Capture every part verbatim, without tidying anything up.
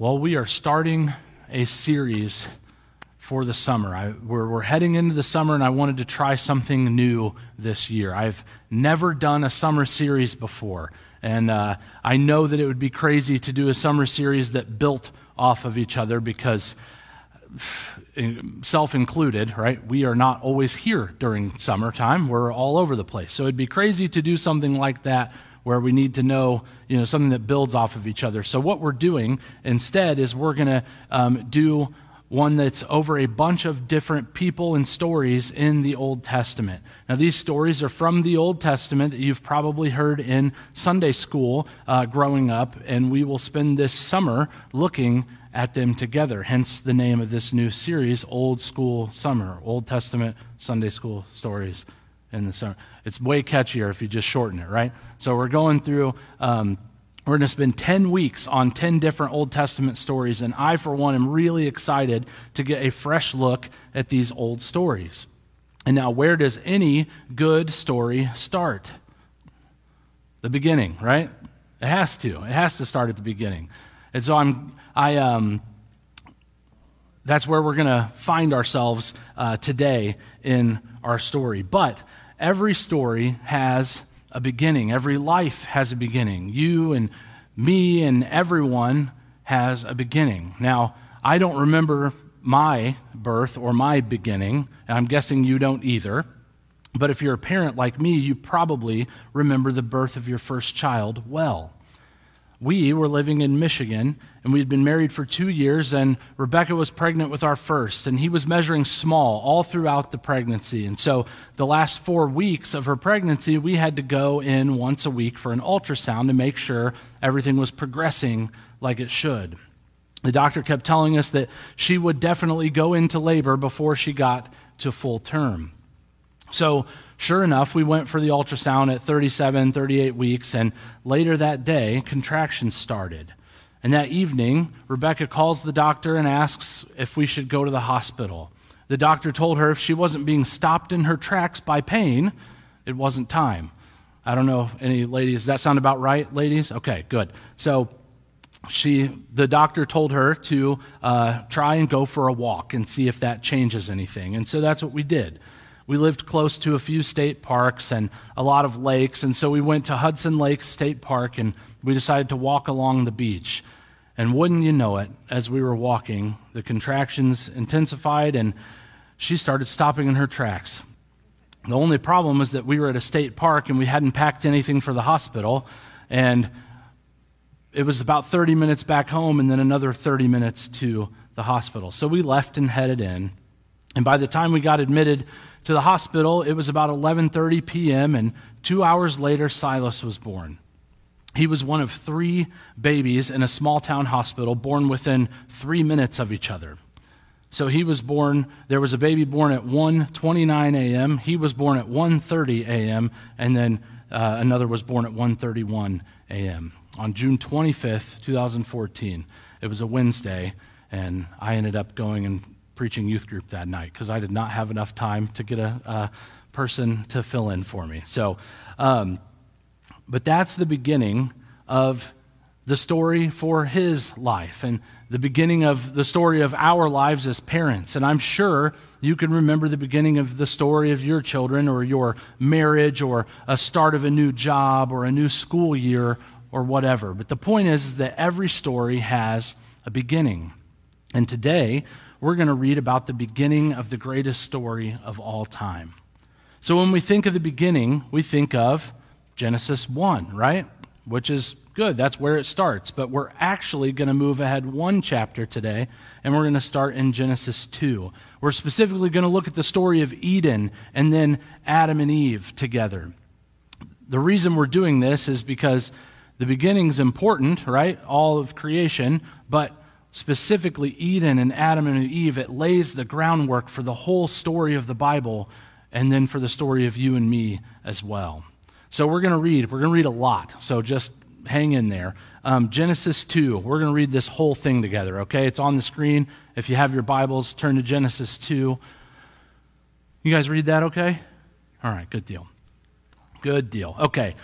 Well, we are starting a series for the summer. I, we're, we're heading into the summer, and I wanted to try something new this year. I've never done a summer series before, and uh, I know that it would be crazy to do a summer series that built off of each other because, self-included, right, we are not always here during summertime. We're all over the place. So it'd be crazy to do something like that where we need to know, you know, something that builds off of each other. So what we're doing instead is we're going to um, do one that's over a bunch of different people and stories in the Old Testament. Now, these stories are from the Old Testament that you've probably heard in Sunday school uh, growing up, and we will spend this summer looking at them together, hence the name of this new series, Old School Summer, Old Testament Sunday School Stories in the summer. It's way catchier if you just shorten it, right? So we're going through, um, we're going to spend ten weeks on ten different Old Testament stories, and I, for one, am really excited to get a fresh look at these old stories. And now, where does any good story start? The beginning, right? It has to. It has to start at the beginning. And so I'm, I, um, that's where we're going to find ourselves uh, today in our story. But every story has a beginning. Every life has a beginning. You and me and everyone has a beginning. Now, I don't remember my birth or my beginning, and I'm guessing you don't either. But if you're a parent like me, you probably remember the birth of your first child well. We were living in Michigan, and we had been married for two years, and Rebecca was pregnant with our first, and he was measuring small all throughout the pregnancy. And so the last four weeks of her pregnancy, we had to go in once a week for an ultrasound to make sure everything was progressing like it should. The doctor kept telling us that she would definitely go into labor before she got to full term. So sure enough, we went for the ultrasound at thirty-seven, thirty-eight weeks, and later that day, contractions started. And that evening, Rebecca calls the doctor and asks if we should go to the hospital. The doctor told her if she wasn't being stopped in her tracks by pain, it wasn't time. I don't know, any ladies, does that sound about right, ladies? Okay, good. So she, the doctor told her to uh, try and go for a walk and see if that changes anything. And so that's what we did. We lived close to a few state parks and a lot of lakes, and so we went to Hudson Lake State Park, and we decided to walk along the beach. And wouldn't you know it, as we were walking, the contractions intensified, and she started stopping in her tracks. The only problem was that we were at a state park, and we hadn't packed anything for the hospital, and it was about thirty minutes back home, and then another thirty minutes to the hospital. So we left and headed in, and by the time we got admitted to the hospital, it was about eleven thirty p.m., and two hours later, Silas was born. He was one of three babies in a small-town hospital born within three minutes of each other. So he was born, there was a baby born at one twenty-nine a.m., he was born at one thirty a.m., and then uh, another was born at one thirty-one a.m. on June twenty-fifth, twenty fourteen. It was a Wednesday, and I ended up going and preaching youth group that night because I did not have enough time to get a, a person to fill in for me. So, um, but that's the beginning of the story for his life and the beginning of the story of our lives as parents. And I'm sure you can remember the beginning of the story of your children or your marriage or a start of a new job or a new school year or whatever. But the point is that every story has a beginning. And today, we're going to read about the beginning of the greatest story of all time. So when we think of the beginning, we think of Genesis one, right? Which is good. That's where it starts. But we're actually going to move ahead one chapter today, and we're going to start in Genesis two. We're specifically going to look at the story of Eden and then Adam and Eve together. The reason we're doing this is because the beginning's important, right? All of creation, but specifically Eden and Adam and Eve, it lays the groundwork for the whole story of the Bible and then for the story of you and me as well. So we're going to read, we're going to read a lot, so just hang in there. Um, Genesis two, we're going to read this whole thing together, okay? It's on the screen. If you have your Bibles, turn to Genesis two. You guys read that okay? All right, good deal. Good deal. Okay,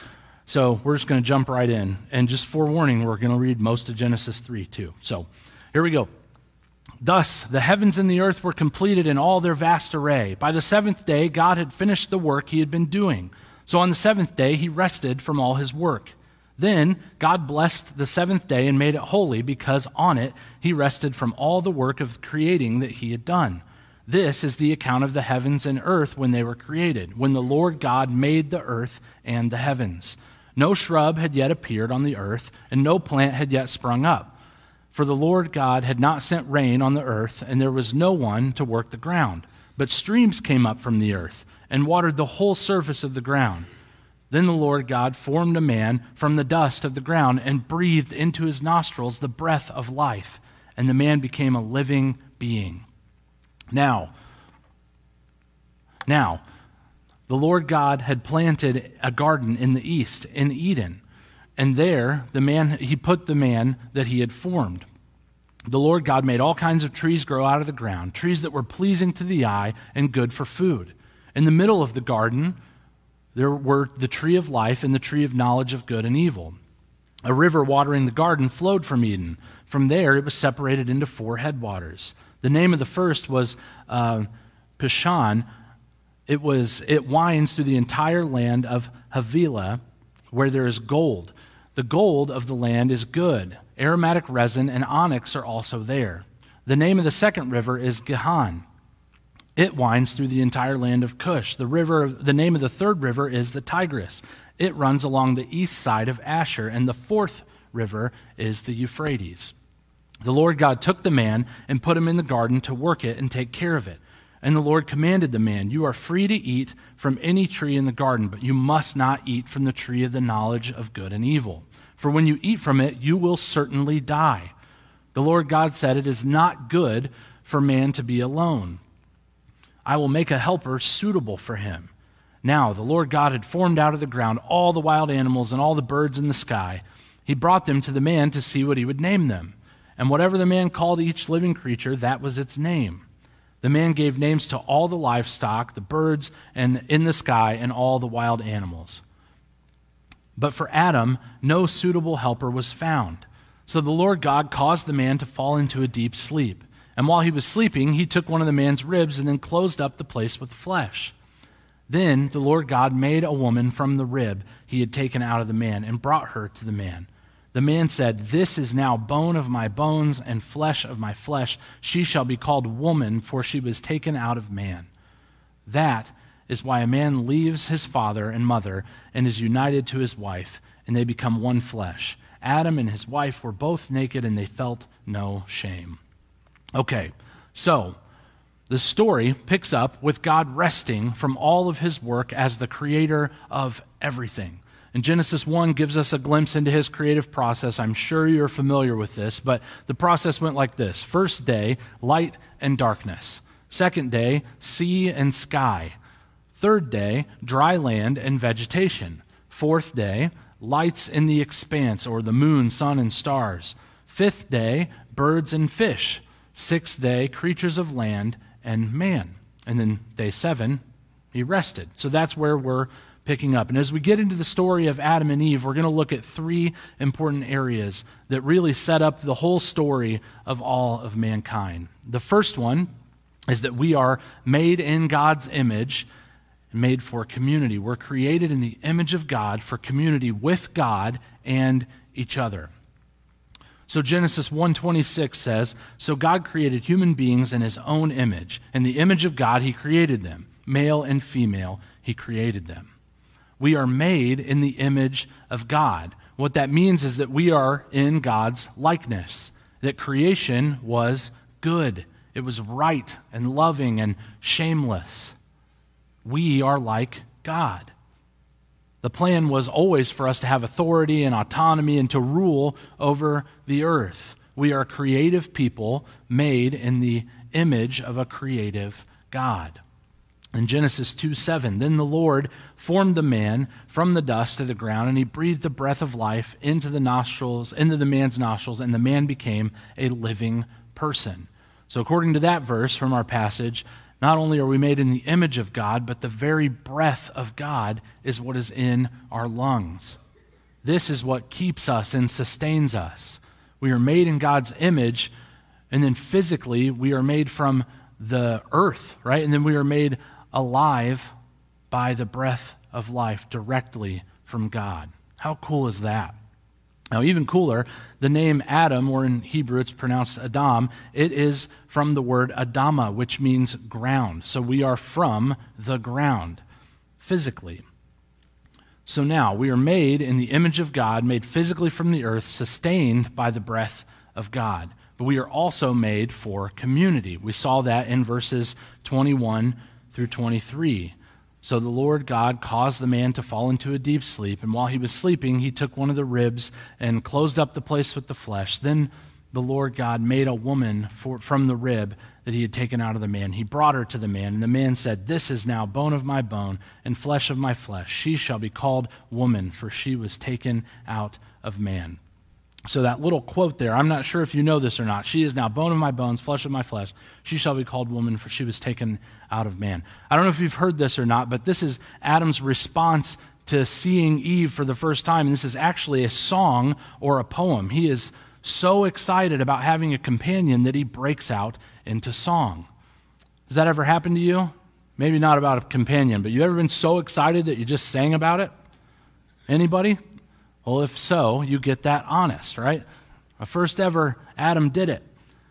So we're just going to jump right in. And just forewarning, we're going to read most of Genesis three too. So here we go. Thus, the heavens and the earth were completed in all their vast array. By the seventh day, God had finished the work he had been doing. So on the seventh day, he rested from all his work. Then God blessed the seventh day and made it holy, because on it he rested from all the work of creating that he had done. This is the account of the heavens and earth when they were created, when the Lord God made the earth and the heavens. No shrub had yet appeared on the earth, and no plant had yet sprung up. For the Lord God had not sent rain on the earth, and there was no one to work the ground. But streams came up from the earth and watered the whole surface of the ground. Then the Lord God formed a man from the dust of the ground and breathed into his nostrils the breath of life, and the man became a living being. Now, now, the Lord God had planted a garden in the east, in Eden. And there, the man he put the man that he had formed. The Lord God made all kinds of trees grow out of the ground, trees that were pleasing to the eye and good for food. In the middle of the garden, there were the tree of life and the tree of knowledge of good and evil. A river watering the garden flowed from Eden. From there, it was separated into four headwaters. The name of the first was uh, Pishon. It was it winds through the entire land of Havilah, where there is gold. The gold of the land is good. Aromatic resin and onyx are also there. The name of the second river is Gihon. It winds through the entire land of Cush. The river, the name of the third river is the Tigris. It runs along the east side of Asher, and the fourth river is the Euphrates. The Lord God took the man and put him in the garden to work it and take care of it. And the Lord commanded the man, "You are free to eat from any tree in the garden, but you must not eat from the tree of the knowledge of good and evil. For when you eat from it, you will certainly die." The Lord God said, "It is not good for man to be alone. I will make a helper suitable for him." Now the Lord God had formed out of the ground all the wild animals and all the birds in the sky. He brought them to the man to see what he would name them. And whatever the man called each living creature, that was its name. The man gave names to all the livestock, the birds and in the sky, and all the wild animals. But for Adam, no suitable helper was found. So the Lord God caused the man to fall into a deep sleep. And while he was sleeping, he took one of the man's ribs and then closed up the place with flesh. Then the Lord God made a woman from the rib he had taken out of the man and brought her to the man. The man said, "This is now bone of my bones and flesh of my flesh. She shall be called woman, for she was taken out of man." That is why a man leaves his father and mother and is united to his wife, and they become one flesh. Adam and his wife were both naked, and they felt no shame. Okay, so the story picks up with God resting from all of his work as the creator of everything. And Genesis one gives us a glimpse into his creative process. I'm sure you're familiar with this, but the process went like this. First day, light and darkness. Second day, sea and sky. Third day, dry land and vegetation. Fourth day, lights in the expanse, or the moon, sun, and stars. Fifth day, birds and fish. Sixth day, creatures of land and man. And then day seven, he rested. So that's where we're picking up. And as we get into the story of Adam and Eve, we're going to look at three important areas that really set up the whole story of all of mankind. The first one is that we are made in God's image, made for community. We're created in the image of God for community with God and each other. So Genesis one twenty-six says, "So God created human beings in his own image. In the image of God he created them. Male and female he created them." We are made in the image of God. What that means is that we are in God's likeness, that creation was good. It was right and loving and shameless. We are like God. The plan was always for us to have authority and autonomy and to rule over the earth. We are creative people made in the image of a creative God. In Genesis two seven, "Then the Lord formed the man from the dust of the ground, and he breathed the breath of life into the nostrils, into the man's nostrils, and the man became a living person." So according to that verse from our passage, not only are we made in the image of God, but the very breath of God is what is in our lungs. This is what keeps us and sustains us. We are made in God's image, and then physically we are made from the earth, right? And then we are made alive by the breath of life directly from God. How cool is that? Now, even cooler, the name Adam, or in Hebrew it's pronounced Adam, it is from the word Adama, which means ground. So we are from the ground, physically. So now, we are made in the image of God, made physically from the earth, sustained by the breath of God. But we are also made for community. We saw that in verses twenty-one through twenty-three. So the Lord God caused the man to fall into a deep sleep, and while he was sleeping, he took one of the ribs and closed up the place with the flesh. Then the Lord God made a woman for, from the rib that he had taken out of the man. He brought her to the man, and the man said, "This is now bone of my bone and flesh of my flesh. She shall be called woman, for she was taken out of man." So that little quote there, I'm not sure if you know this or not. She is now bone of my bones, flesh of my flesh. She shall be called woman, for she was taken out of man. I don't know if you've heard this or not, but this is Adam's response to seeing Eve for the first time. And this is actually a song or a poem. He is so excited about having a companion that he breaks out into song. Has that ever happened to you? Maybe not about a companion, but you ever been so excited that you just sang about it? Anybody? Well, if so, you get that honest, right? The first ever Adam did it.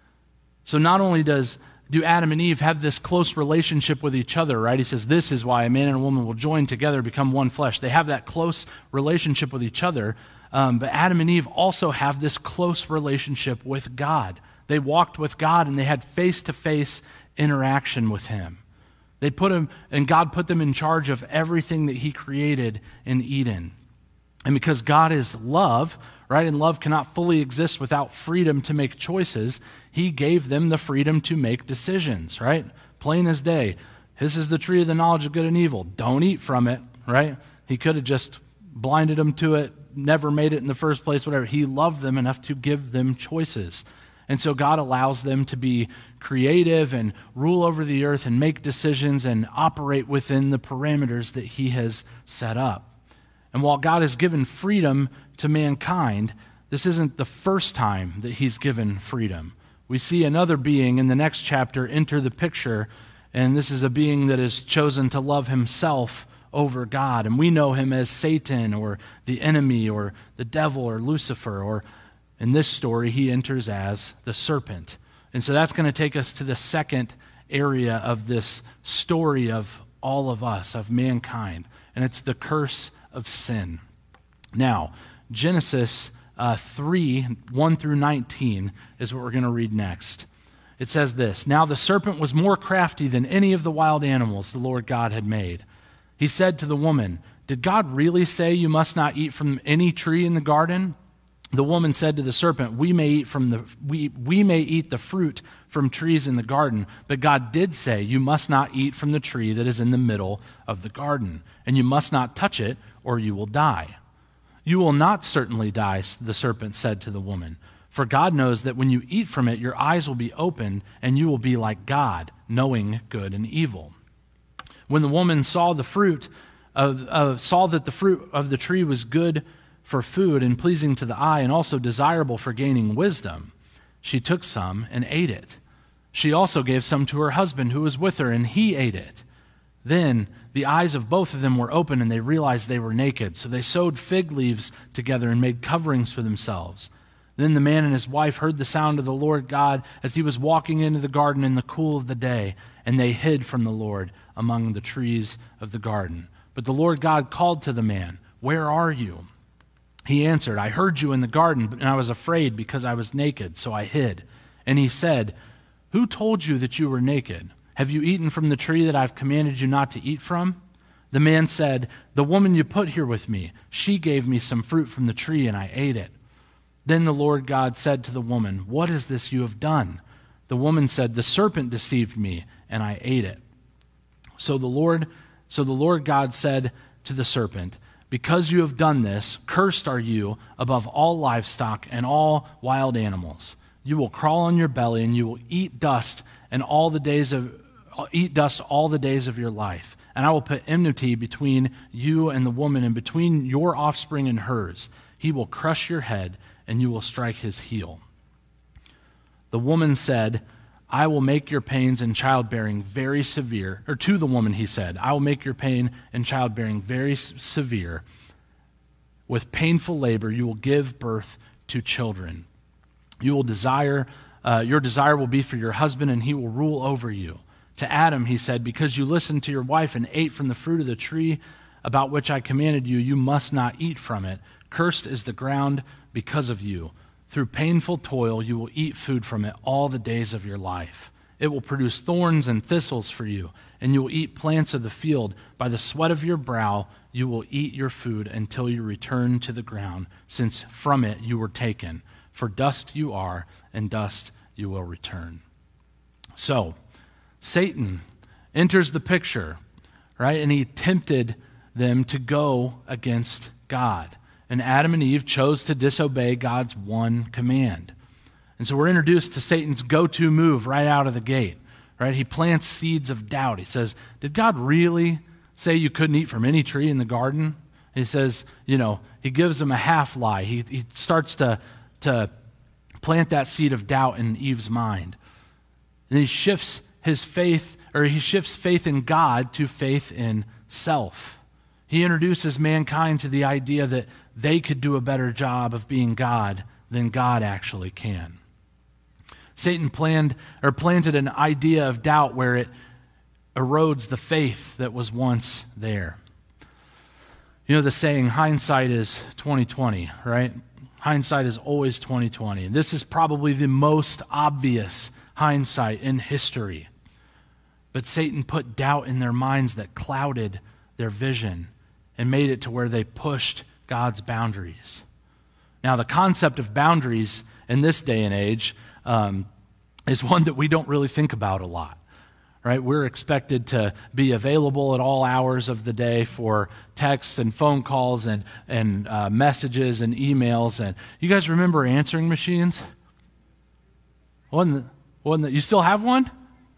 So not only does do Adam and Eve have this close relationship with each other, right? He says, this is why a man and a woman will join together, become one flesh. They have that close relationship with each other. Um, but Adam and Eve also have this close relationship with God. They walked with God and they had face-to-face interaction with him. They put him, and God put them in charge of everything that he created in Eden. And because God is love, right, and love cannot fully exist without freedom to make choices, he gave them the freedom to make decisions, right? Plain as day. This is the tree of the knowledge of good and evil. Don't eat from it, right? He could have just blinded them to it, never made it in the first place, whatever. He loved them enough to give them choices. And so God allows them to be creative and rule over the earth and make decisions and operate within the parameters that he has set up. And while God has given freedom to mankind, this isn't the first time that he's given freedom. We see another being in the next chapter enter the picture, and this is a being that has chosen to love himself over God. And we know him as Satan or the enemy or the devil or Lucifer, or in this story, he enters as the serpent. And so that's going to take us to the second area of this story of all of us, of mankind, and it's the curse of sin. Now, Genesis uh, three, one through nineteen is what we're going to read next. It says this, "Now the serpent was more crafty than any of the wild animals the Lord God had made. He said to the woman, 'Did God really say you must not eat from any tree in the garden?' The woman said to the serpent, 'We may eat from the we we may eat the fruit from trees in the garden, but God did say you must not eat from the tree that is in the middle of the garden, and you must not touch it, or you will die.' 'You will not certainly die,' the serpent said to the woman, 'for God knows that when you eat from it, your eyes will be opened, and you will be like God, knowing good and evil.' When the woman saw the fruit of, uh, saw that the fruit of the tree was good for food and pleasing to the eye and also desirable for gaining wisdom, she took some and ate it. She also gave some to her husband who was with her, and he ate it. Then the eyes of both of them were open, and they realized they were naked. So they sewed fig leaves together and made coverings for themselves. Then the man and his wife heard the sound of the Lord God as he was walking into the garden in the cool of the day, and they hid from the Lord among the trees of the garden. But the Lord God called to the man, 'Where are you?' He answered, 'I heard you in the garden, and I was afraid because I was naked, so I hid.' And he said, 'Who told you that you were naked? Have you eaten from the tree that I've commanded you not to eat from?' The man said, 'The woman you put here with me, she gave me some fruit from the tree, and I ate it.' Then the Lord God said to the woman, 'What is this you have done?' The woman said, 'The serpent deceived me, and I ate it.' So the Lord, so the Lord God said to the serpent, 'Because you have done this, cursed are you above all livestock and all wild animals. You will crawl on your belly, and you will eat dust and all the days of eat dust all the days of your life. And I will put enmity between you and the woman, and between your offspring and hers. He will crush your head, and you will strike his heel." The woman said, "I will make your pains in childbearing very severe." Or to the woman he said, "I will make your pain in childbearing very s- severe. With painful labor you will give birth to children. You will desire, uh, your desire will be for your husband, and he will rule over you." To Adam he said, "Because you listened to your wife and ate from the fruit of the tree about which I commanded you, you must not eat from it. Cursed is the ground because of you. Through painful toil you will eat food from it all the days of your life. It will produce thorns and thistles for you, and you will eat plants of the field. By the sweat of your brow you will eat your food until you return to the ground, since from it you were taken. For dust you are, and dust you will return." So, Satan enters the picture, right? And he tempted them to go against God. And Adam and Eve chose to disobey God's one command. And so we're introduced to Satan's go-to move right out of the gate, right? He plants seeds of doubt. He says, did God really say you couldn't eat from any tree in the garden? He says, you know, he gives them a half lie. He, he starts to, to plant that seed of doubt in Eve's mind. And he shifts his faith, or he shifts faith in God to faith in self. He introduces mankind to the idea that they could do a better job of being God than God actually can. Satan planned or planted an idea of doubt where it erodes the faith that was once there. You know the saying, hindsight is twenty twenty, right? Hindsight is always twenty twenty. This is probably the most obvious hindsight in history. But Satan put doubt in their minds that clouded their vision and made it to where they pushed God's boundaries. Now, the concept of boundaries in this day and age um, is one that we don't really think about a lot, right? We're expected to be available at all hours of the day for texts and phone calls and, and uh, messages and emails. And you guys remember answering machines? Wasn't, wasn't that, you still have one?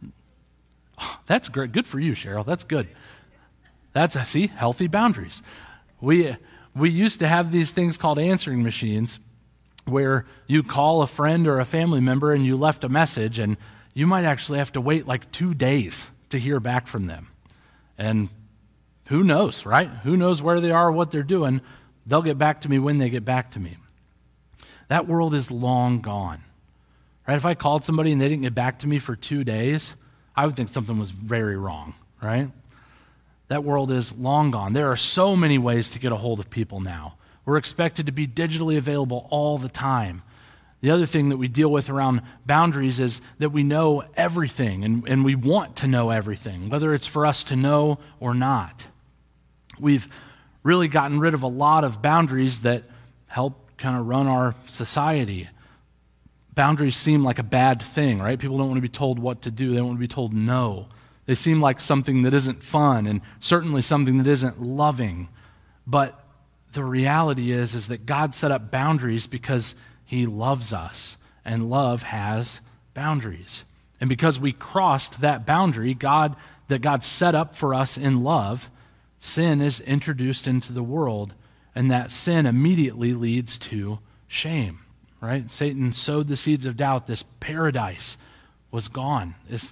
Oh, that's great. Good for you, Cheryl. That's good. That's, see, healthy boundaries. We we used to have these things called answering machines where you call a friend or a family member and you left a message, and you might actually have to wait like two days to hear back from them. And who knows, right? Who knows where they are, what they're doing. They'll get back to me when they get back to me. That world is long gone, right? If I called somebody and they didn't get back to me for two days, I would think something was very wrong, right? That world is long gone. There are so many ways to get a hold of people now. We're expected to be digitally available all the time. The other thing that we deal with around boundaries is that we know everything, and, and we want to know everything, whether it's for us to know or not. We've really gotten rid of a lot of boundaries that help kind of run our society. Boundaries seem like a bad thing, right? People don't want to be told what to do. They don't want to be told no. They seem like something that isn't fun, and certainly something that isn't loving. But the reality is, is that God set up boundaries because he loves us, and love has boundaries. And because we crossed that boundary, God that God set up for us in love, sin is introduced into the world, and that sin immediately leads to shame, right? Satan sowed the seeds of doubt. This paradise was gone. This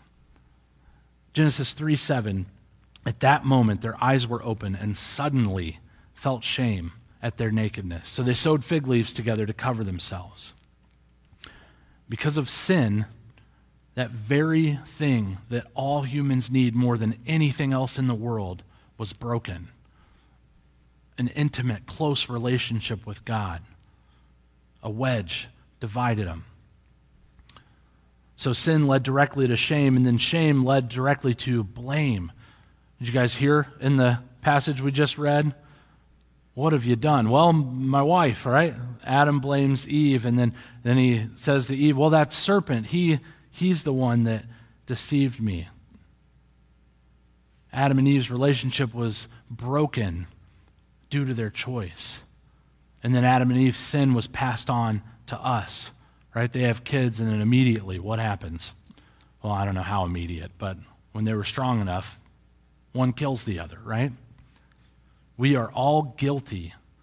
Genesis three seven, at that moment their eyes were open and suddenly felt shame at their nakedness. So they sewed fig leaves together to cover themselves. Because of sin, that very thing that all humans need more than anything else in the world was broken. An intimate, close relationship with God. A wedge divided them. So sin led directly to shame, and then shame led directly to blame. Did you guys hear in the passage we just read? What have you done? Well, my wife, right? Adam blames Eve, and then, then he says to Eve, well, that serpent, he he's the one that deceived me. Adam and Eve's relationship was broken due to their choice. And then Adam and Eve's sin was passed on to us. Right? They have kids, and then immediately, what happens? Well, I don't know how immediate, but when they were strong enough, one kills the other, right? We are all guilty,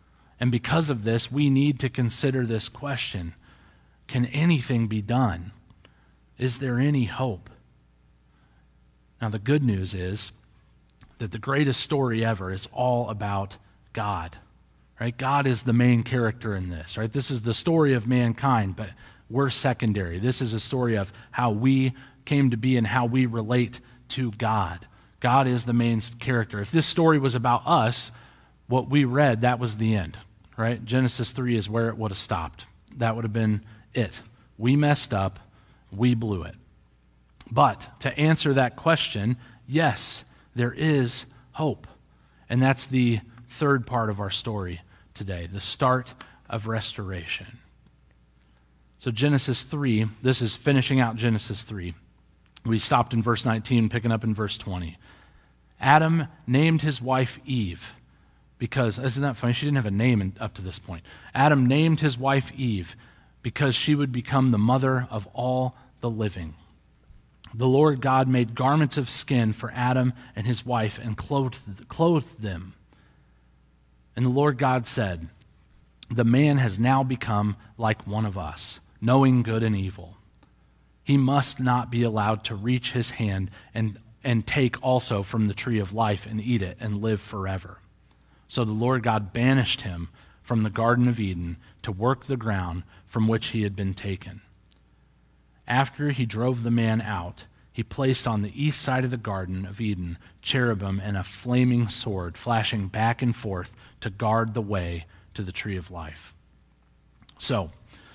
And because of this, we need to consider this question: can anything be done? Is there any hope? Now, the good news is that the greatest story ever is all about God, right? God is the main character in this, right? This is the story of mankind, but we're secondary. This is a story of how we came to be and how we relate to God. God is the main character. If this story was about us, what we read, that was the end, right? Genesis three is where it would have stopped. That would have been it. We messed up. We blew it. But to answer that question, yes, there is hope. And that's the third part of our story today, the start of restoration. So Genesis three, this is finishing out Genesis three. We stopped in verse nineteen, picking up in verse twenty. Adam named his wife Eve because, isn't that funny? She didn't have a name in, up to this point. Adam named his wife Eve because she would become the mother of all the living. The Lord God made garments of skin for Adam and his wife and clothed, clothed them. And the Lord God said, "The man has now become like one of us, knowing good and evil. He must not be allowed to reach his hand and, and take also from the tree of life and eat it and live forever." So the Lord God banished him from the Garden of Eden to work the ground from which he had been taken. After he drove the man out, he placed on the east side of the Garden of Eden cherubim and a flaming sword flashing back and forth to guard the way to the tree of life. So,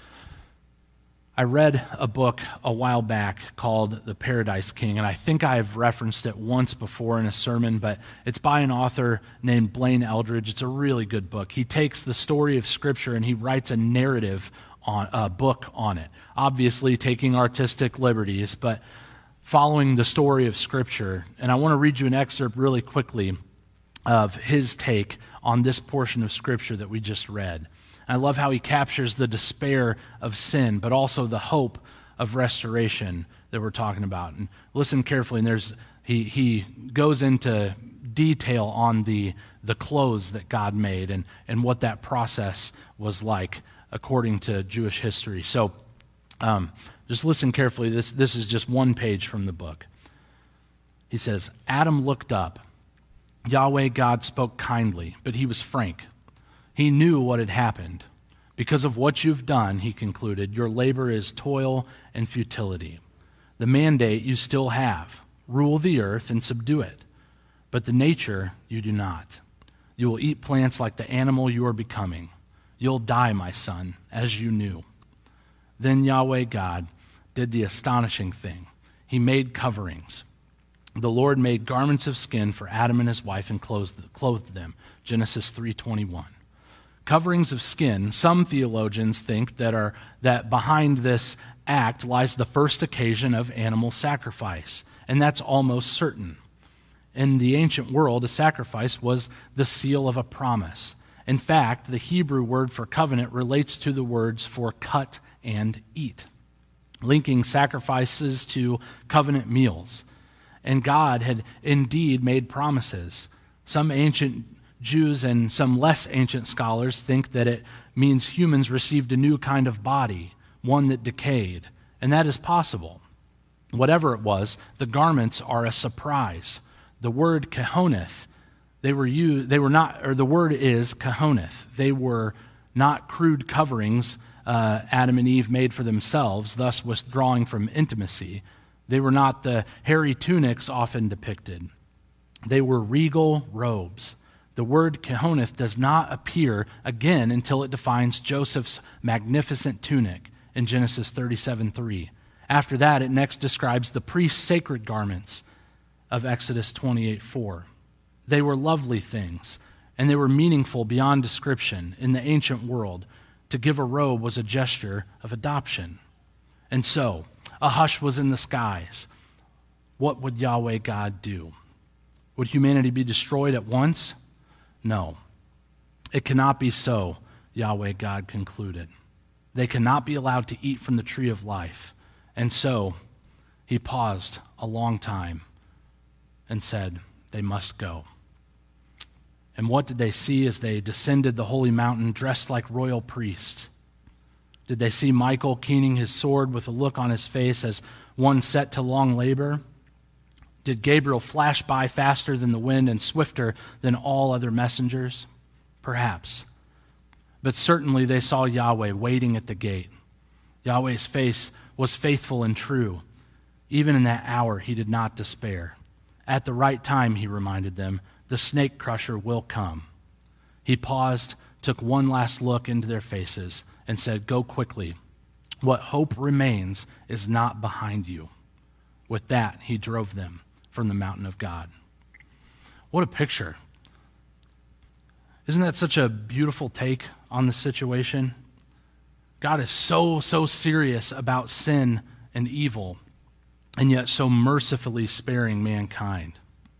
I read a book a while back called The Paradise King, and I think I've referenced it once before in a sermon, but it's by an author named Blaine Eldridge. It's a really good book. He takes the story of Scripture and he writes a narrative on a book on it, obviously taking artistic liberties, but following the story of Scripture. And I want to read you an excerpt really quickly of his take on this portion of Scripture that we just read. I love how he captures the despair of sin, but also the hope of restoration that we're talking about. And listen carefully, and there's he he goes into detail on the the clothes that God made and, and what that process was like according to Jewish history. So um, just listen carefully. This this is just one page from the book. He says, Adam looked up. Yahweh God spoke kindly, but he was frank. He knew what had happened. Because of what you've done, he concluded, your labor is toil and futility. The mandate you still have, rule the earth and subdue it. But the nature you do not. You will eat plants like the animal you are becoming. You'll die, my son, as you knew. Then Yahweh God did the astonishing thing. He made coverings. The Lord made garments of skin for Adam and his wife and clothed them. Genesis three twenty-one. Coverings of skin, some theologians think that are that behind this act lies the first occasion of animal sacrifice, and that's almost certain. In the ancient world, a sacrifice was the seal of a promise. In fact, the Hebrew word for covenant relates to the words for cut and eat, linking sacrifices to covenant meals. And God had indeed made promises. Some ancient Jews and some less ancient scholars think that it means humans received a new kind of body, one that decayed, and that is possible. Whatever it was, the garments are a surprise. The word kahoneth, they were used, they were not, or the word is kahoneth. They were not crude coverings uh, Adam and Eve made for themselves, thus withdrawing from intimacy. They were not the hairy tunics often depicted. They were regal robes. The word kahoneth does not appear again until it defines Joseph's magnificent tunic in Genesis thirty-seven three. After that, it next describes the priest's sacred garments of Exodus twenty-eight four. They were lovely things, and they were meaningful beyond description in the ancient world. To give a robe was a gesture of adoption. And so, a hush was in the skies. What would Yahweh God do? Would humanity be destroyed at once? No, it cannot be so, Yahweh God concluded. They cannot be allowed to eat from the tree of life. And so he paused a long time and said, they must go. And what did they see as they descended the holy mountain dressed like royal priests? Did they see Michael keening his sword with a look on his face as one set to long labor? Did Gabriel flash by faster than the wind and swifter than all other messengers? Perhaps. But certainly they saw Yahweh waiting at the gate. Yahweh's face was faithful and true. Even in that hour, he did not despair. At the right time, he reminded them, the snake crusher will come. He paused, took one last look into their faces, and said, go quickly. What hope remains is not behind you. With that, he drove them from the mountain of God. What a picture. Isn't that such a beautiful take on the situation? God is so, so serious about sin and evil, and yet so mercifully sparing mankind.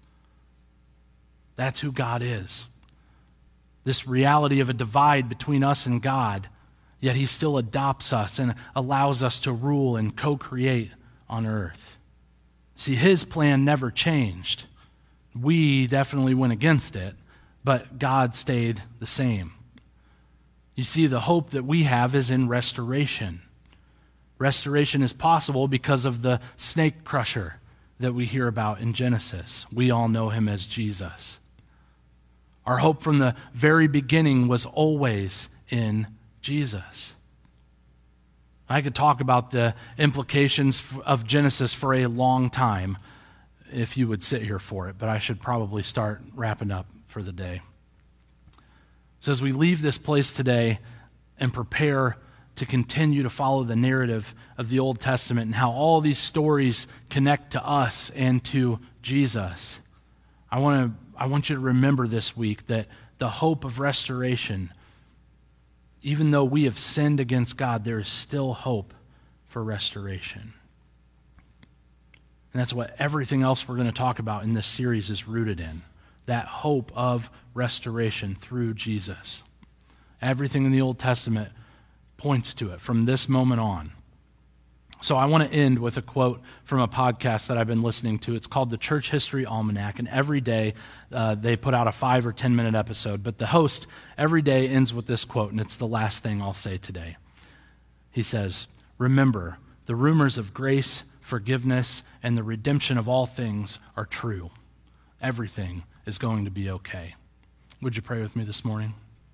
That's who God is. This reality of a divide between us and God, yet he still adopts us and allows us to rule and co-create on earth. See, his plan never changed. We definitely went against it, but God stayed the same. You see, the hope that we have is in restoration. Restoration is possible because of the snake crusher that we hear about in Genesis. We all know him as Jesus. Our hope from the very beginning was always in Jesus. I could talk about the implications of Genesis for a long time if you would sit here for it, but I should probably start wrapping up for the day. So as we leave this place today and prepare to continue to follow the narrative of the Old Testament and how all these stories connect to us and to Jesus, I want to I want you to remember this week that the hope of restoration, even though we have sinned against God, there is still hope for restoration. And that's what everything else we're going to talk about in this series is rooted in, that hope of restoration through Jesus. Everything in the Old Testament points to it from this moment on. So I want to end with a quote from a podcast that I've been listening to. It's called the Church History Almanac, and every day uh, they put out a five or ten minute episode. But the host every day ends with this quote, and it's the last thing I'll say today. He says, "Remember, the rumors of grace, forgiveness, and the redemption of all things are true. Everything is going to be okay." Would you pray with me this morning?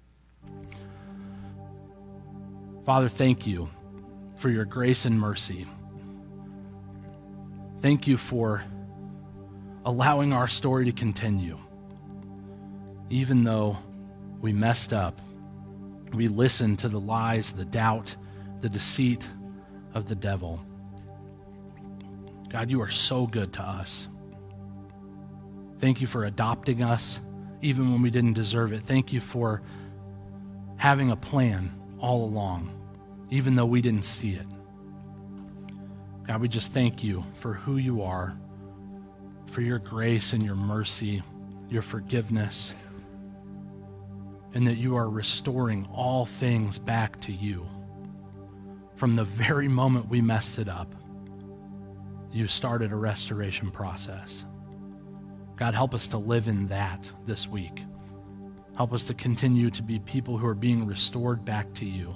Father, thank you for your grace and mercy. Thank you for allowing our story to continue. Even though we messed up, we listened to the lies, the doubt, the deceit of the devil. God, you are so good to us. Thank you for adopting us, even when we didn't deserve it. Thank you for having a plan all along, even though we didn't see it. God, we just thank you for who you are, for your grace and your mercy, your forgiveness, and that you are restoring all things back to you. From the very moment we messed it up, you started a restoration process. God, help us to live in that this week. Help us to continue to be people who are being restored back to you.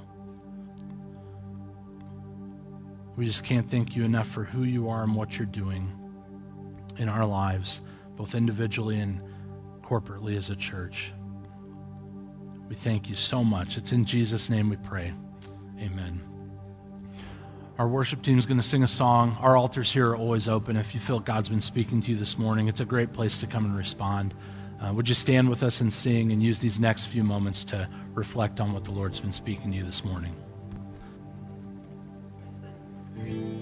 We just can't thank you enough for who you are and what you're doing in our lives, both individually and corporately as a church. We thank you so much. It's in Jesus' name we pray. Amen. Our worship team is going to sing a song. Our altars here are always open. If you feel God's been speaking to you this morning, it's a great place to come and respond. Uh, would you stand with us and sing and use these next few moments to reflect on what the Lord's been speaking to you this morning?